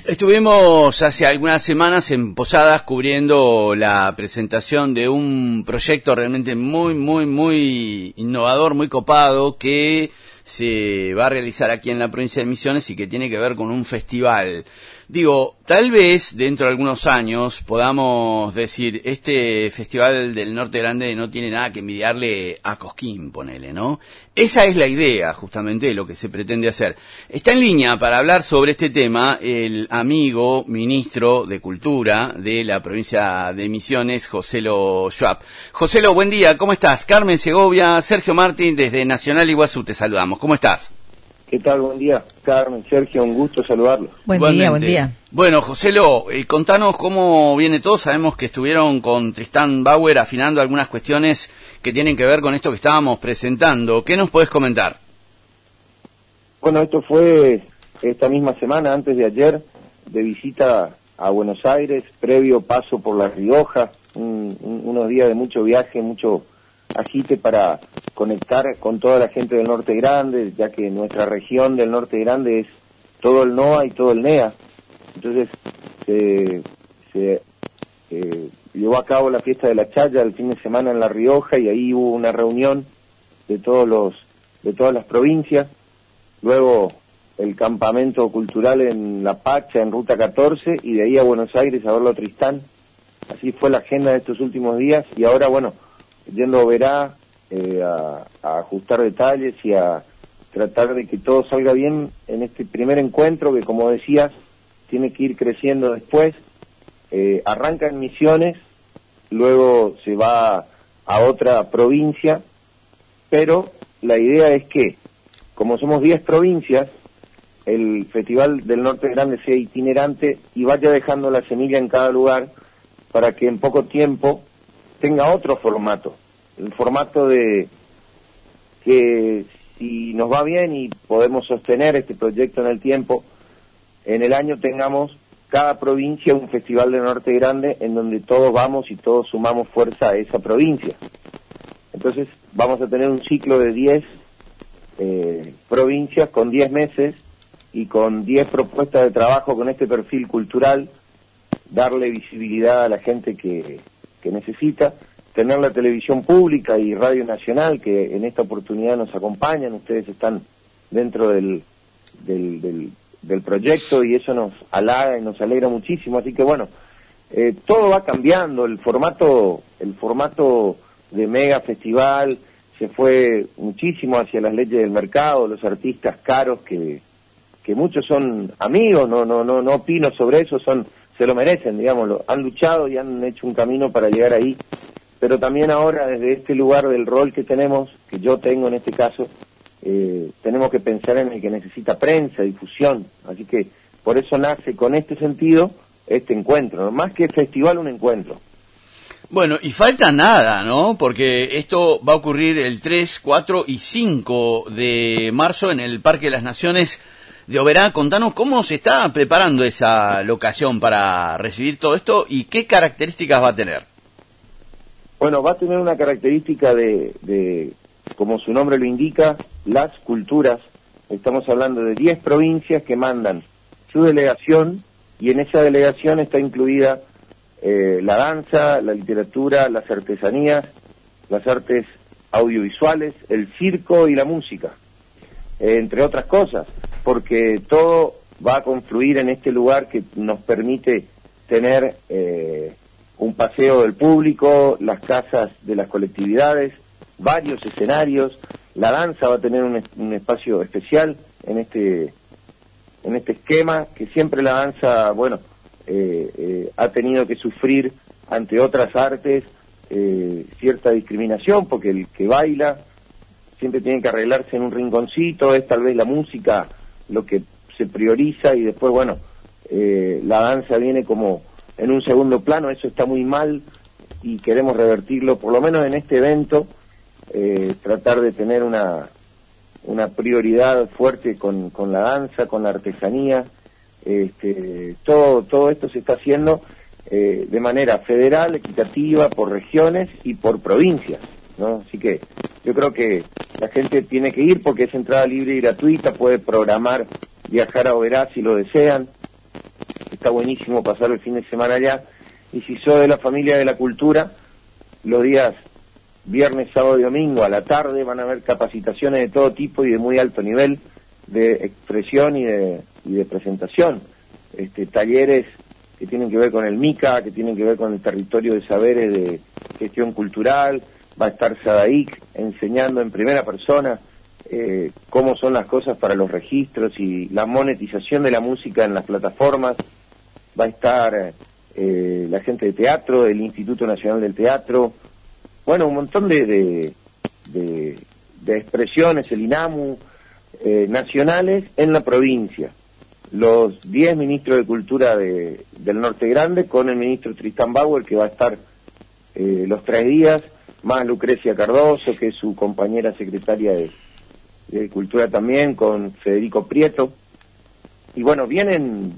Estuvimos hace algunas semanas en Posadas cubriendo la presentación de un proyecto realmente muy innovador, muy copado, que se va a realizar aquí en la provincia de Misiones y que tiene que ver con un festival. Digo, tal vez dentro de algunos años podamos decir, este Festival del Norte Grande no tiene nada que envidiarle a Cosquín, ponele, ¿no? Esa es la idea, justamente, de lo que se pretende hacer. Está en línea para hablar sobre este tema el amigo ministro de Cultura de la provincia de Misiones, Joselo Schwab. Joselo, buen día, ¿cómo estás? Carmen Segovia, Sergio Martín, desde Nacional Iguazú, te saludamos. ¿Cómo estás? ¿Qué tal? Buen día, Carmen, Sergio, un gusto saludarlos. Buen día. Bueno, Joselo, contanos cómo viene todo. Sabemos que estuvieron con Tristán Bauer afinando algunas cuestiones que tienen que ver con esto que estábamos presentando. ¿Qué nos podés comentar? Bueno, esto fue esta misma semana, antes de ayer, de visita a Buenos Aires, previo paso por La Rioja, unos días de mucho viaje, mucho agite para conectar con toda la gente del Norte Grande, ya que nuestra región del Norte Grande es todo el NOA y todo el NEA. Entonces se llevó a cabo la fiesta de la Chaya el fin de semana en La Rioja y ahí hubo una reunión de todas las provincias. Luego el campamento cultural en La Pacha, en Ruta 14, y de ahí a Buenos Aires a verlo a Tristán. Así fue la agenda de estos últimos días y ahora, bueno, yendo a Oberá, a ajustar detalles y a tratar de que todo salga bien en este primer encuentro que, como decías, tiene que ir creciendo después. Arranca en Misiones, luego se va a otra provincia, pero la idea es que, como somos 10 provincias, el Festival del Norte Grande sea itinerante y vaya dejando la semilla en cada lugar para que en poco tiempo tenga otro formato, el formato de que si nos va bien y podemos sostener este proyecto en el tiempo, en el año tengamos cada provincia un Festival del Norte Grande en donde todos vamos y todos sumamos fuerza a esa provincia. Entonces vamos a tener un ciclo de 10 provincias con 10 meses y con 10 propuestas de trabajo con este perfil cultural, darle visibilidad a la gente que necesita, tener la televisión pública y Radio Nacional, que en esta oportunidad nos acompañan, ustedes están dentro del proyecto y eso nos halaga y nos alegra muchísimo, así que bueno, todo va cambiando, el formato de mega festival se fue muchísimo hacia las leyes del mercado, los artistas caros que muchos son amigos, no opino sobre eso, se lo merecen, digámoslo, han luchado y han hecho un camino para llegar ahí, pero también ahora desde este lugar del rol que tenemos, que yo tengo en este caso, tenemos que pensar en el que necesita prensa, difusión, así que por eso nace con este sentido este encuentro, ¿no? Más que festival, un encuentro. Bueno, y falta nada, ¿no? Porque esto va a ocurrir el 3, 4 y 5 de marzo en el Parque de las Naciones de Oberá. Contanos cómo se está preparando esa locación para recibir todo esto y qué características va a tener. Bueno, va a tener una característica de como su nombre lo indica, las culturas. Estamos hablando de 10 provincias que mandan su delegación y en esa delegación está incluida la danza, la literatura, las artesanías, las artes audiovisuales, el circo y la música, entre otras cosas, porque todo va a confluir en este lugar que nos permite tener un paseo del público, las casas de las colectividades, varios escenarios. La danza va a tener un espacio especial en este esquema, que siempre la danza, bueno, ha tenido que sufrir ante otras artes cierta discriminación, porque el que baila siempre tiene que arreglarse en un rinconcito, es tal vez la música lo que se prioriza y después, bueno, la danza viene como en un segundo plano. Eso está muy mal y queremos revertirlo, por lo menos en este evento, tratar de tener una prioridad fuerte con la danza, con la artesanía. Todo esto se está haciendo de manera federal, equitativa, por regiones y por provincias, ¿no? Así que yo creo que la gente tiene que ir porque es entrada libre y gratuita, puede programar viajar a Oberá si lo desean. está buenísimo pasar el fin de semana allá. Y si sos de la familia de la cultura, los días viernes, sábado y domingo a la tarde van a haber capacitaciones de todo tipo y de muy alto nivel de expresión y de presentación. Talleres que tienen que ver con el MICA, que tienen que ver con el territorio de saberes de gestión cultural. Va a estar Sadaic enseñando en primera persona cómo son las cosas para los registros y la monetización de la música en las plataformas. Va a estar la gente de teatro, del Instituto Nacional del Teatro, bueno, un montón de expresiones, el INAMU, nacionales en la provincia. Los 10 ministros de Cultura del Norte Grande, con el ministro Tristán Bauer, que va a estar los 3 días, más Lucrecia Cardoso, que es su compañera secretaria de Cultura también, con Federico Prieto. Y bueno, viene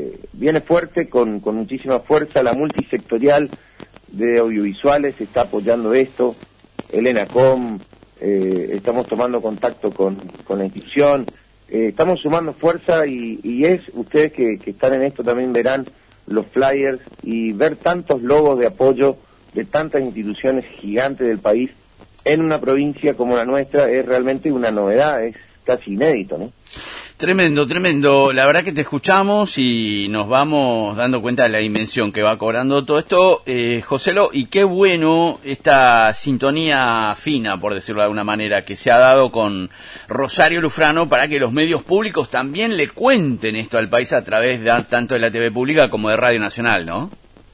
fuerte, con muchísima fuerza, la multisectorial de audiovisuales está apoyando esto, el ENACOM, estamos tomando contacto con la institución, estamos sumando fuerza y ustedes que están en esto también verán los flyers y ver tantos logos de apoyo de tantas instituciones gigantes del país en una provincia como la nuestra es realmente una novedad, es casi inédito, ¿no? Tremendo, tremendo. La verdad que te escuchamos y nos vamos dando cuenta de la dimensión que va cobrando todo esto, Joselo, y qué bueno esta sintonía fina, por decirlo de alguna manera, que se ha dado con Rosario Lufrano para que los medios públicos también le cuenten esto al país a través tanto de la TV pública como de Radio Nacional, ¿no?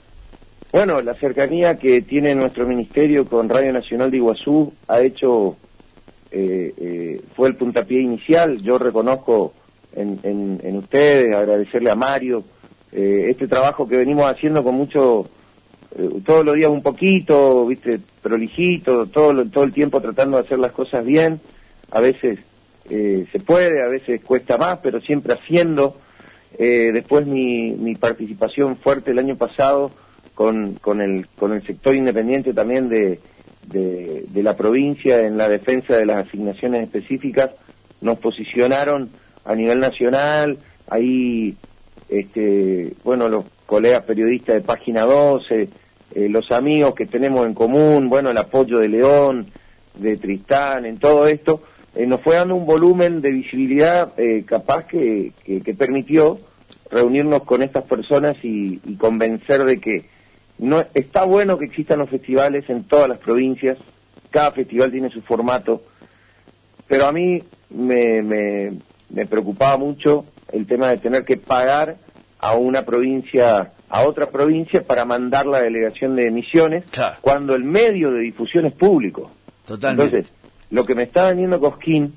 Bueno, la cercanía que tiene nuestro ministerio con Radio Nacional de Iguazú ha hecho... fue el puntapié inicial. Yo reconozco en ustedes, agradecerle a Mario este trabajo que venimos haciendo con mucho, todos los días un poquito, viste, prolijito, todo el tiempo tratando de hacer las cosas bien. A veces se puede, a veces cuesta más, pero siempre haciendo. Después mi participación fuerte el año pasado con el sector independiente también de la provincia en la defensa de las asignaciones específicas, nos posicionaron a nivel nacional. Ahí bueno, los colegas periodistas de Página 12, los amigos que tenemos en común, bueno, el apoyo de León, de Tristán, en todo esto, nos fue dando un volumen de visibilidad capaz que permitió reunirnos con estas personas y convencer de que no está bueno que existan los festivales en todas las provincias. Cada festival tiene su formato, pero a mí me preocupaba mucho el tema de tener que pagar a una provincia, a otra provincia para mandar la delegación de Misiones, claro, cuando el medio de difusión es público. Totalmente. Entonces, lo que me está vendiendo Cosquín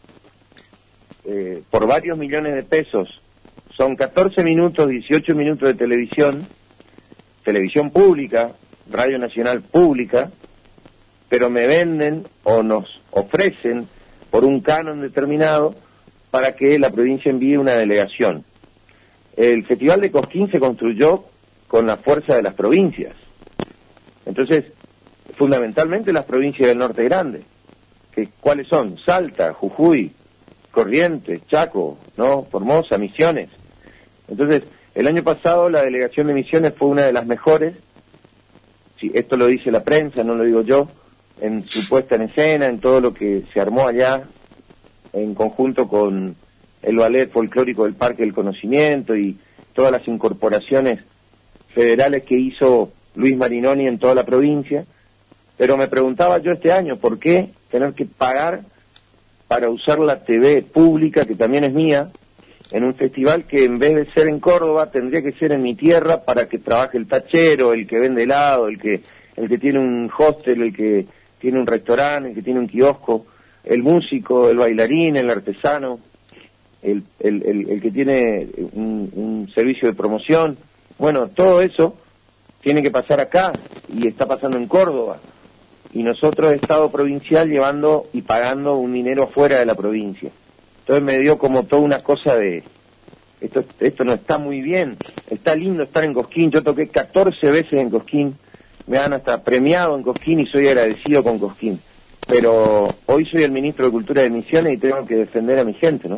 por varios millones de pesos son 14 minutos, 18 minutos de televisión pública, Radio Nacional pública, pero me venden o nos ofrecen por un canon determinado para que la provincia envíe una delegación. El Festival de Cosquín se construyó con la fuerza de las provincias. Entonces, fundamentalmente las provincias del Norte Grande, ¿cuáles son? Salta, Jujuy, Corrientes, Chaco, ¿no? Formosa, Misiones. Entonces, el año pasado la delegación de Misiones fue una de las mejores, sí, esto lo dice la prensa, no lo digo yo, en su puesta en escena, en todo lo que se armó allá, en conjunto con el ballet folclórico del Parque del Conocimiento y todas las incorporaciones federales que hizo Luis Marinoni en toda la provincia. Pero me preguntaba yo este año, ¿por qué tener que pagar para usar la TV pública, que también es mía, en un festival que en vez de ser en Córdoba tendría que ser en mi tierra para que trabaje el tachero, el que vende helado, el que tiene un hostel, el que tiene un restaurante, el que tiene un kiosco, el músico, el bailarín, el artesano, el que tiene un servicio de promoción? Bueno, todo eso tiene que pasar acá y está pasando en Córdoba. Y nosotros, Estado provincial, llevando y pagando un dinero afuera de la provincia. Entonces me dio como toda una cosa de, esto no está muy bien, está lindo estar en Cosquín. Yo toqué 14 veces en Cosquín, me han hasta premiado en Cosquín y soy agradecido con Cosquín. Pero hoy soy el ministro de Cultura de Misiones y tengo que defender a mi gente, ¿no?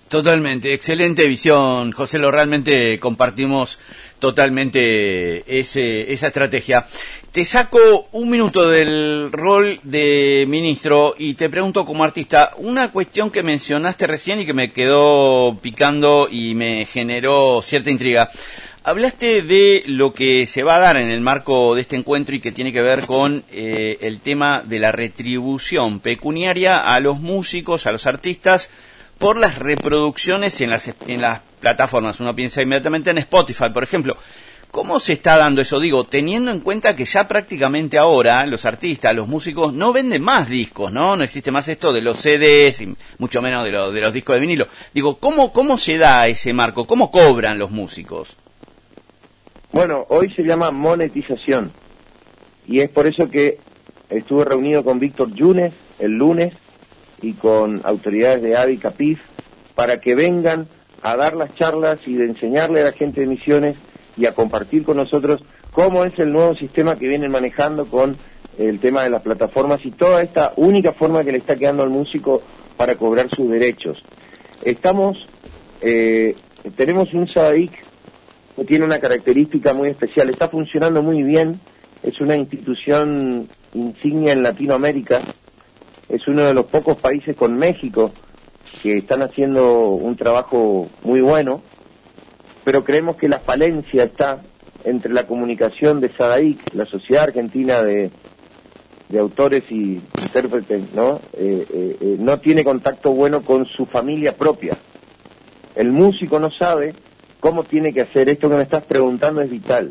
Totalmente, excelente visión, José, lo realmente compartimos totalmente esa estrategia. Te saco un minuto del rol de ministro y te pregunto como artista, una cuestión que mencionaste recién y que me quedó picando y me generó cierta intriga. Hablaste de lo que se va a dar en el marco de este encuentro y que tiene que ver con el tema de la retribución pecuniaria a los músicos, a los artistas, por las reproducciones en las plataformas. Uno piensa inmediatamente en Spotify, por ejemplo. ¿Cómo se está dando eso? Digo, teniendo en cuenta que ya prácticamente ahora los artistas, los músicos, no venden más discos, ¿no? No existe más esto de los CDs, y mucho menos de los discos de vinilo. Digo, ¿cómo se da ese marco? ¿Cómo cobran los músicos? Bueno, hoy se llama monetización. Y es por eso que estuve reunido con Víctor Yunes el lunes y con autoridades de AVI y CAPIF para que vengan a dar las charlas y de enseñarle a la gente de Misiones y a compartir con nosotros cómo es el nuevo sistema que vienen manejando con el tema de las plataformas y toda esta única forma que le está quedando al músico para cobrar sus derechos. Tenemos un SADAIC que tiene una característica muy especial, está funcionando muy bien, es una institución insignia en Latinoamérica, es uno de los pocos países con México que están haciendo un trabajo muy bueno, pero creemos que la falencia está entre la comunicación de SADAIC, la Sociedad Argentina de Autores y Intérpretes, ¿no? No tiene contacto bueno con su familia propia. El músico no sabe cómo tiene que hacer. Esto que me estás preguntando es vital.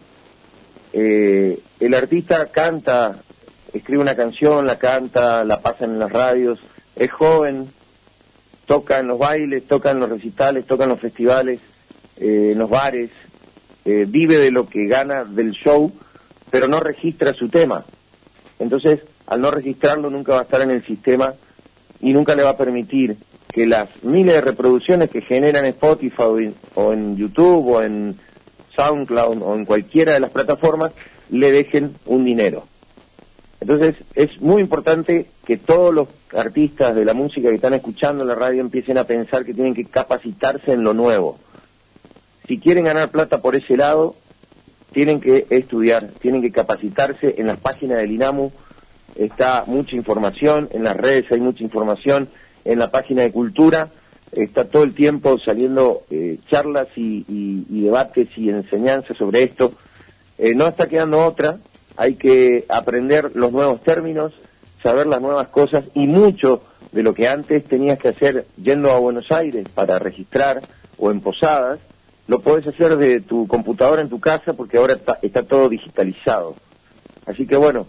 El artista canta, escribe una canción, la canta, la pasan en las radios, es joven, toca en los bailes, toca en los recitales, toca en los festivales, en los bares, vive de lo que gana del show, pero no registra su tema. Entonces, al no registrarlo, nunca va a estar en el sistema y nunca le va a permitir que las miles de reproducciones que generan en Spotify o en YouTube o en SoundCloud o en cualquiera de las plataformas le dejen un dinero. Entonces es muy importante que todos los artistas de la música que están escuchando en la radio empiecen a pensar que tienen que capacitarse en lo nuevo. Si quieren ganar plata por ese lado, tienen que estudiar, tienen que capacitarse. En las páginas del INAMU está mucha información, en las redes hay mucha información, en la página de Cultura está todo el tiempo saliendo charlas y debates y enseñanzas sobre esto. No está quedando otra, hay que aprender los nuevos términos, saber las nuevas cosas y mucho de lo que antes tenías que hacer yendo a Buenos Aires para registrar o en posadas, lo podés hacer de tu computadora en tu casa porque ahora está todo digitalizado. Así que bueno,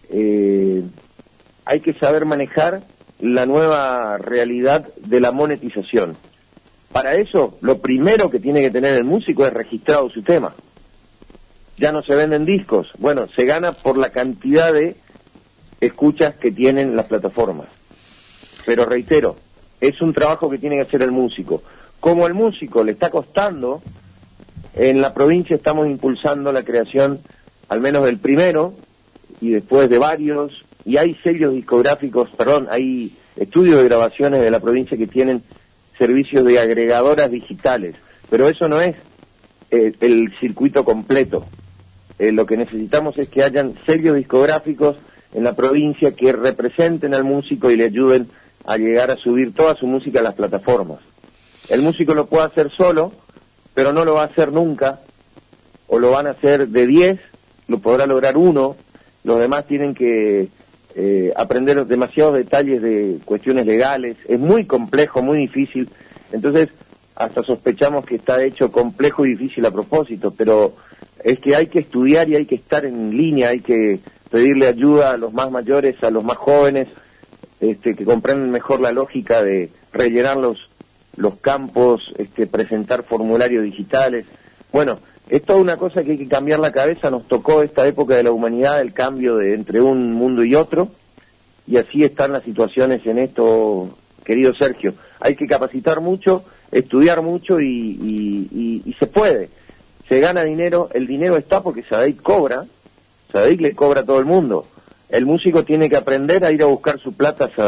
hay que saber manejar la nueva realidad de la monetización. Para eso, lo primero que tiene que tener el músico es registrado su tema. Ya no se venden discos, bueno, se gana por la cantidad de escuchas que tienen las plataformas. Pero reitero, es un trabajo que tiene que hacer el músico. Como el músico le está costando, en la provincia estamos impulsando la creación al menos del primero y después de varios, y hay sellos discográficos, hay estudios de grabaciones de la provincia que tienen servicios de agregadoras digitales, pero eso no es el circuito completo. Lo que necesitamos es que hayan sellos discográficos en la provincia que representen al músico y le ayuden a llegar a subir toda su música a las plataformas. El músico lo puede hacer solo, pero no lo va a hacer nunca, o lo van a hacer de 10, lo podrá lograr uno, los demás tienen que aprender demasiados detalles de cuestiones legales, es muy complejo, muy difícil, entonces hasta sospechamos que está hecho complejo y difícil a propósito, pero es que hay que estudiar y hay que estar en línea, hay que pedirle ayuda a los más mayores, a los más jóvenes, que comprenden mejor la lógica de rellenar los campos, presentar formularios digitales. Bueno, es toda una cosa que hay que cambiar la cabeza, nos tocó esta época de la humanidad, el cambio entre un mundo y otro, y así están las situaciones en esto, querido Sergio. Hay que capacitar mucho, estudiar mucho y se puede. Se gana dinero, el dinero está porque SADAIC cobra, SADAIC le cobra a todo el mundo. El músico tiene que aprender a ir a buscar su plata a SADAIC.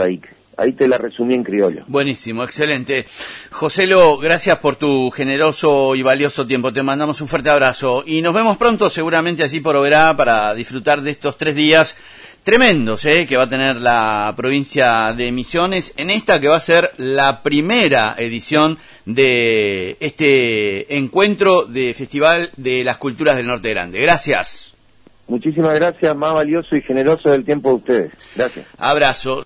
ahí te la resumí en criollo. Buenísimo, excelente. Joselo, gracias por tu generoso y valioso tiempo. Te mandamos un fuerte abrazo y nos vemos pronto, seguramente allí por Oberá, para disfrutar de estos 3 días tremendos que va a tener la provincia de Misiones en esta que va a ser la primera edición de este encuentro de Festival de las Culturas del Norte Grande. Gracias. Muchísimas gracias, más valioso y generoso del tiempo de ustedes. Gracias. Abrazo.